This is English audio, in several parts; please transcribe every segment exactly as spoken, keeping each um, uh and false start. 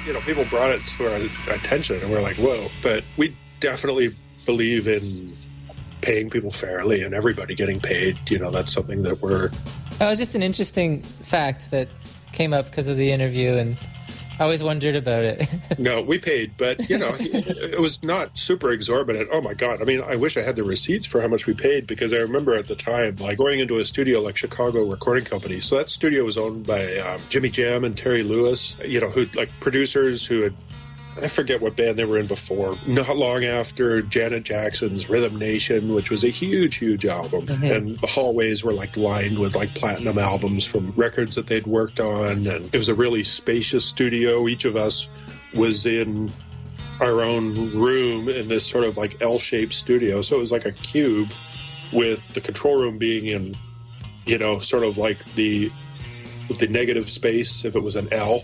you know, people brought it to our attention and we're like, whoa. But we definitely believe in paying people fairly and everybody getting paid. You know, that's something that we're... That was just an interesting fact that came up because of the interview, and I always wondered about it. No, we paid, but, you know, it was not super exorbitant. Oh, my God. I mean, I wish I had the receipts for how much we paid, because I remember at the time, like, going into a studio like Chicago Recording Company. So that studio was owned by um, Jimmy Jam and Terry Lewis, you know, who like producers who had, I forget what band they were in before, not long after Janet Jackson's Rhythm Nation, which was a huge, huge album. Mm-hmm. And the hallways were like lined with like platinum albums from records that they'd worked on. And it was a really spacious studio. Each of us was in our own room in this sort of like L-shaped studio. So it was like a cube with the control room being in, you know, sort of like the, the negative space if it was an L.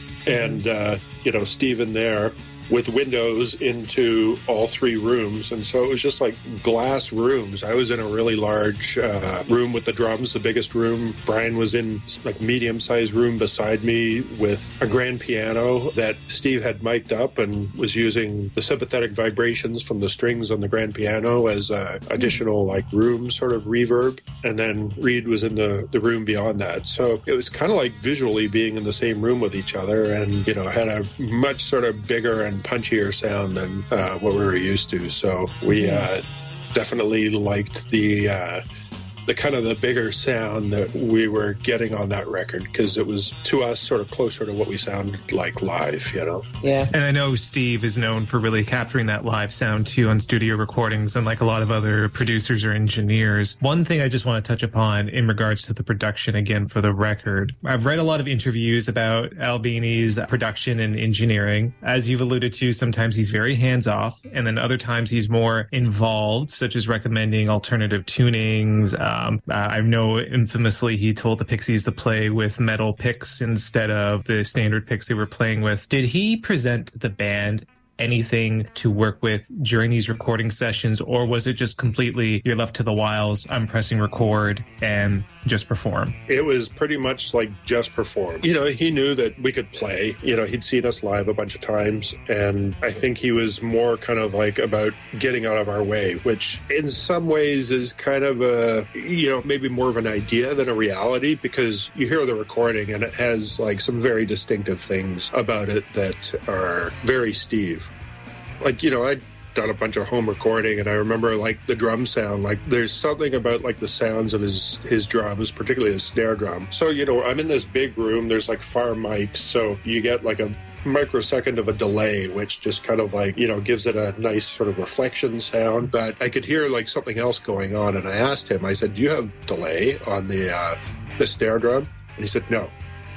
And, uh, you know, Steve in there with windows into all three rooms. And so it was just like glass rooms. I was in a really large uh, room with the drums, the biggest room. Brian was in like medium-sized room beside me with a grand piano that Steve had mic'd up and was using the sympathetic vibrations from the strings on the grand piano as uh, additional like room sort of reverb. And then Reed was in the, the room beyond that. So it was kind of like visually being in the same room with each other, and, you know, had a much sort of bigger and punchier sound than uh, what we were used to. So we uh, definitely liked the uh, the kind of the bigger sound that we were getting on that record, because it was to us sort of closer to what we sounded like live, you know? Yeah. And I know Steve is known for really capturing that live sound too on studio recordings, unlike a lot of other producers or engineers. One thing I just want to touch upon in regards to the production again for the record, I've read a lot of interviews about Albini's production and engineering. As you've alluded to, sometimes he's very hands-off, and then other times he's more involved, such as recommending alternative tunings. Um, uh, I know infamously he told the Pixies to play with metal picks instead of the standard picks they were playing with. Did he present the band anything to work with during these recording sessions, or was it just completely you're left to the wilds, I'm pressing record and just perform? It was pretty much like just perform. You know, he knew that we could play. You know, he'd seen us live a bunch of times, and I think he was more kind of like about getting out of our way, which in some ways is kind of a, you know, maybe more of an idea than a reality, because you hear the recording and it has like some very distinctive things about it that are very Steve. Like, you know, I'd done a bunch of home recording, and I remember like the drum sound, like there's something about like the sounds of his his drums, particularly his snare drum. So, you know, I'm in this big room, there's like far mics, so you get like a microsecond of a delay, which just kind of like, you know, gives it a nice sort of reflection sound. But I could hear like something else going on, and I asked him, I said, do you have delay on the uh, the snare drum? And he said, no.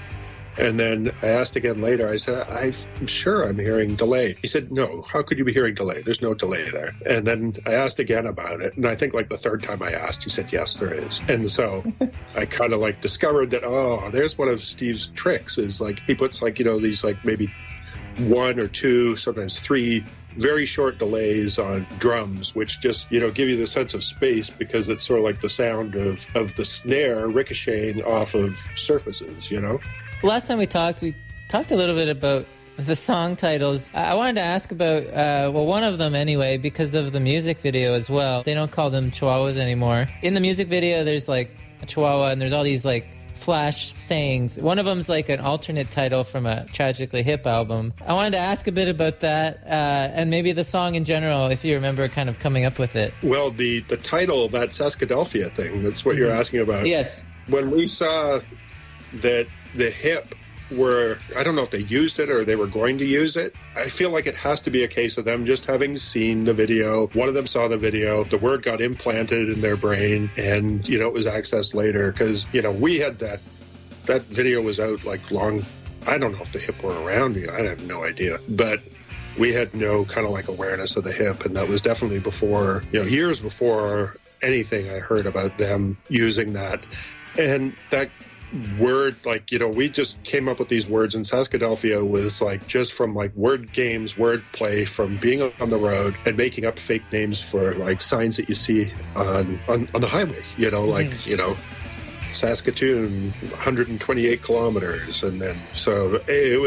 And then I asked again later, I said, I'm sure I'm hearing delay. He said, no, how could you be hearing delay? There's no delay there. And then I asked again about it. And I think like the third time I asked, he said, yes, there is. And so I kind of like discovered that, oh, there's one of Steve's tricks is like, he puts like, you know, these like maybe one or two, sometimes three very short delays on drums, which just, you know, give you the sense of space, because it's sort of like the sound of, of the snare ricocheting off of surfaces, you know? Last time we talked, we talked a little bit about the song titles. I wanted to ask about, uh, well, one of them anyway, because of the music video as well. They don't call them Chihuahuas anymore. In the music video, there's like a Chihuahua, and there's all these like flash sayings. One of them's like an alternate title from a Tragically Hip album. I wanted to ask a bit about that, uh, and maybe the song in general, if you remember kind of coming up with it. Well, the, the title, that Saskadelphia thing, that's what you're asking about. Yes. When we saw that the Hip were, I don't know if they used it or they were going to use it. I feel like it has to be a case of them just having seen the video. One of them saw the video, the word got implanted in their brain, and, you know, it was accessed later. Because, you know, we had that, that video was out like long, I don't know if the Hip were around, you know, I have no idea. But we had no kind of like awareness of the Hip, and that was definitely before, you know, years before anything I heard about them using that. And that word, like, you know, we just came up with these words, and Saskadelphia was like just from like word games, word play, from being on the road and making up fake names for like signs that you see on on, on the highway, you know, like, mm-hmm. you know, Saskatoon, one hundred twenty-eight kilometers. And then so it was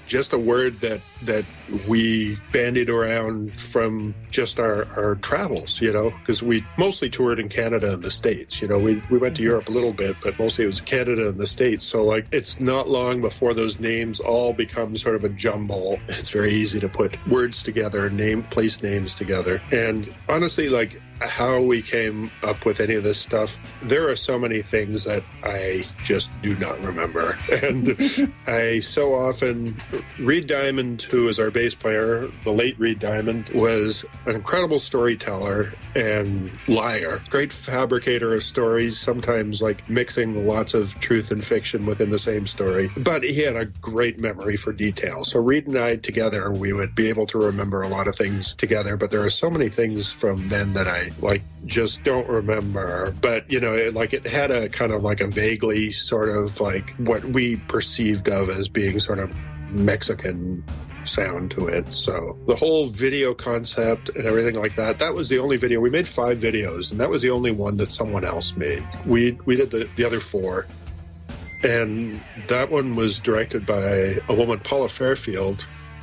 just a word that that we bandied around from just our, our travels, you know, because we mostly toured in Canada and the States. You know, we, we went to Europe a little bit, but mostly it was Canada and the States. So, like, it's not long before those names all become sort of a jumble. It's very easy to put words together, name, place names together. And honestly, like, how we came up with any of this stuff, there are so many things that I just do not remember. And I so often, Reed Diamond, who is our bass player, the late Reed Diamond, was an incredible storyteller and liar, great fabricator of stories, sometimes like mixing lots of truth and fiction within the same story. But he had a great memory for detail. So Reed and I together, we would be able to remember a lot of things together. But there are so many things from then that I like just don't remember. But, you know, it, like it had a kind of like a vaguely sort of like what we perceived of as being sort of Mexican sound to it. So the whole video concept and everything like that, that was the only video. We made five videos, and that was the only one that someone else made. We we did the, the other four. And that one was directed by a woman, Paula Fairfield.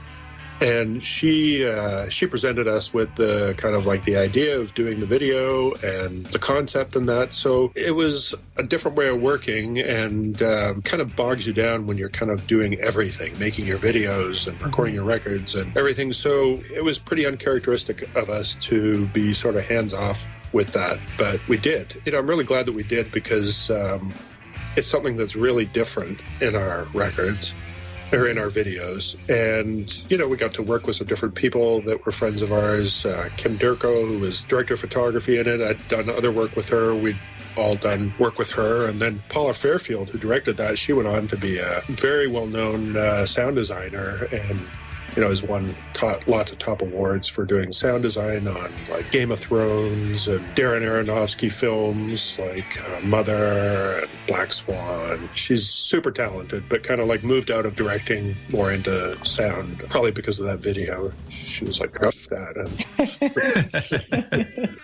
And she uh, she presented us with the kind of like the idea of doing the video and the concept and that. So it was a different way of working, and um, kind of bogs you down when you're kind of doing everything, making your videos and recording your records and everything. So it was pretty uncharacteristic of us to be sort of hands off with that. But we did. You know, I'm really glad that we did, because um, it's something that's really different in our records. Or in our videos. And, you know, we got to work with some different people that were friends of ours. Uh, Kim Durko, who was director of photography in it. I'd done other work with her. We'd all done work with her. And then Paula Fairfield, who directed that, she went on to be a very well-known uh, sound designer, and, you know, has won top, lots of top awards for doing sound design on, like, Game of Thrones and Darren Aronofsky films, like uh, Mother and Black Swan. She's super talented, but kind of, like, moved out of directing more into sound, probably because of that video. She was like, F that. And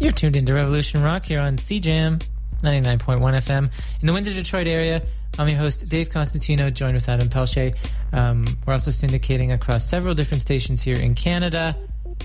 You're tuned into Revolution Rock here on C J A M ninety-nine point one F M in the Windsor, Detroit area. I'm your host, Dave Constantino, joined with Adam Pelche. Um, we're also syndicating across several different stations here in Canada.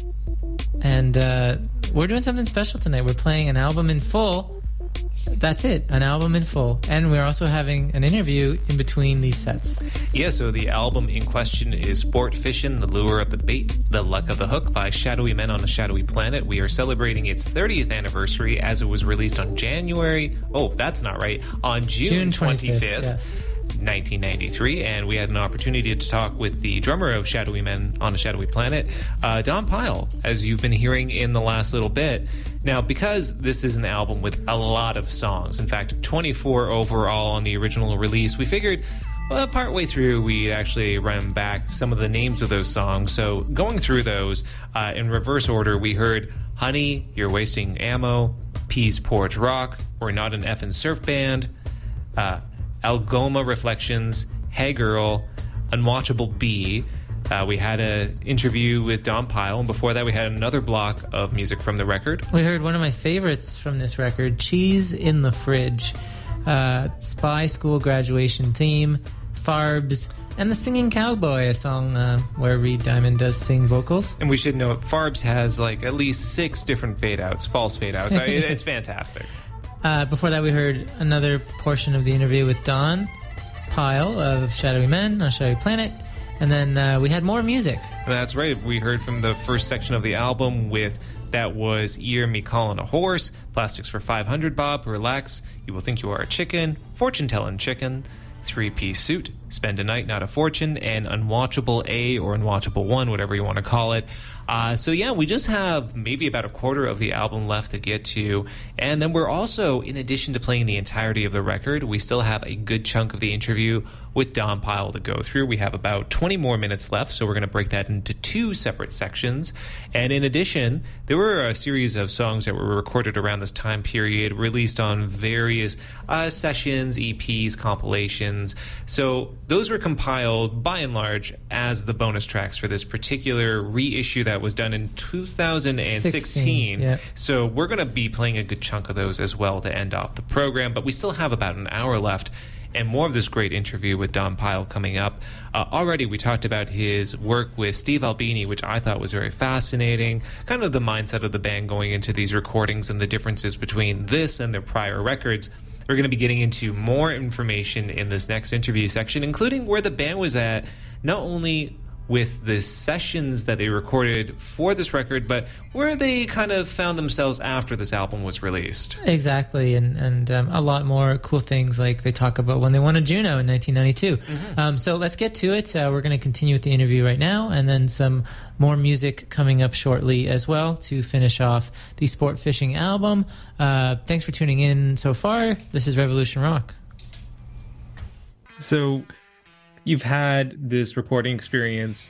And uh, we're doing something special tonight. We're playing an album in full. That's it, an album in full. And we're also having an interview in between these sets. Yeah, so the album in question is Sport Fishin', The Lure of the Bait, The Luck of the Hook by Shadowy Men on a Shadowy Planet. We are celebrating its thirtieth anniversary as it was released on January... Oh, that's not right. On June, June twenty-fifth. Yes. nineteen ninety-three, and we had an opportunity to talk with the drummer of Shadowy Men on a Shadowy Planet, uh, Don Pyle, as you've been hearing in the last little bit. Now, because this is an album with a lot of songs, in fact, twenty-four overall on the original release, we figured, well, partway through, we'd actually run back some of the names of those songs. So going through those, uh, in reverse order, we heard Honey, You're Wasting Ammo, Pease Porch Rock, We're Not an Effin' Surf Band, uh, Algoma Reflections, Hey Girl, Unwatchable Bee. Uh, we had an interview with Don Pyle, and before that we had another block of music from the record. We heard one of my favorites from this record, Cheese in the Fridge, uh, Spy School graduation theme, Farbs, and The Singing Cowboy, a song uh, where Reed Diamond does sing vocals. And we should note, Farbs has like at least six different fade-outs, false fade-outs. I mean, it's fantastic. Uh, before that, we heard another portion of the interview with Don Pyle of Shadowy Men on Shadowy Planet. And then uh, we had more music. That's right. We heard from the first section of the album with That Was Ear Me Callin' a Horse, Plastics for five hundred Bob, Relax, You Will Think You Are a Chicken, Fortune Tellin' Chicken, Three-Piece Suit, Spend a Night Not a Fortune, and Unwatchable A or Unwatchable one, whatever you want to call it. Uh, so yeah, we just have maybe about a quarter of the album left to get to. And then we're also, in addition to playing the entirety of the record, we still have a good chunk of the interview with Don Pyle to go through. We have about twenty more minutes left, so we're going to break that into two separate sections. And in addition, there were a series of songs that were recorded around this time period, released on various uh, sessions, E Ps, compilations. So those were compiled, by and large, as the bonus tracks for this particular reissue that was done in two thousand sixteen. sixteen, yeah. So we're going to be playing a good chunk of those as well to end off the program, but we still have about an hour left and more of this great interview with Don Pyle coming up. Uh, already we talked about his work with Steve Albini, which I thought was very fascinating, kind of the mindset of the band going into these recordings and the differences between this and their prior records. We're going to be getting into more information in this next interview section, including where the band was at, not only with the sessions that they recorded for this record, but where they kind of found themselves after this album was released. Exactly, and, and um, a lot more cool things like they talk about when they won a Juno in nineteen ninety-two. Mm-hmm. Um, so let's get to it. Uh, we're going to continue with the interview right now, and then some more music coming up shortly as well to finish off the Sport Fishing album. Uh, thanks for tuning in so far. This is Revolution Rock. So you've had this recording experience